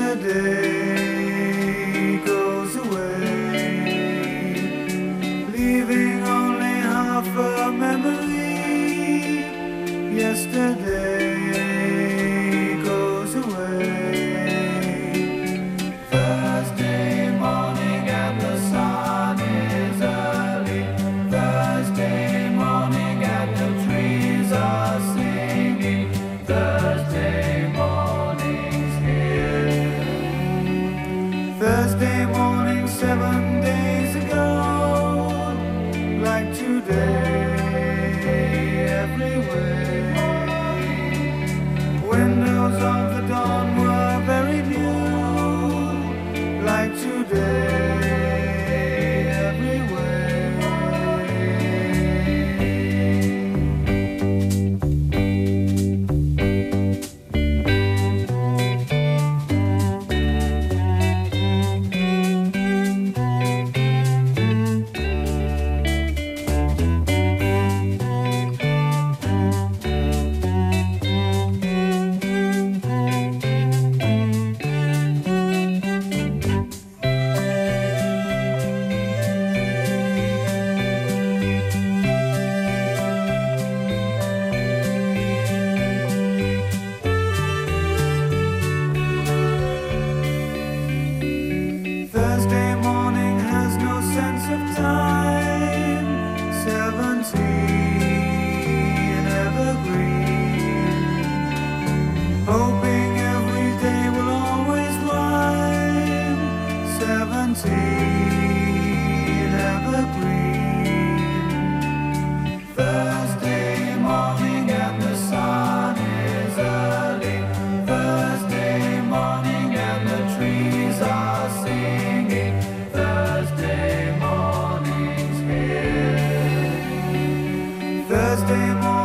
Yesterday goes away, leaving only half a memory. Yesterday goes away. Thursday morning and the sun is early. Thursday morning and the trees are singing. Thursday morning's here. Thursday morning 7 days ago, like today, everywhere. Windows of the dawn were very new, like today, everywhere. Thursday morning has no sense of time. 17 evergreen, hoping every day will always rhyme. 17 evergreen. Thursday morning and the sun is early. Thursday morning and the trees are singing. Thursday morning's here. Thursday morning.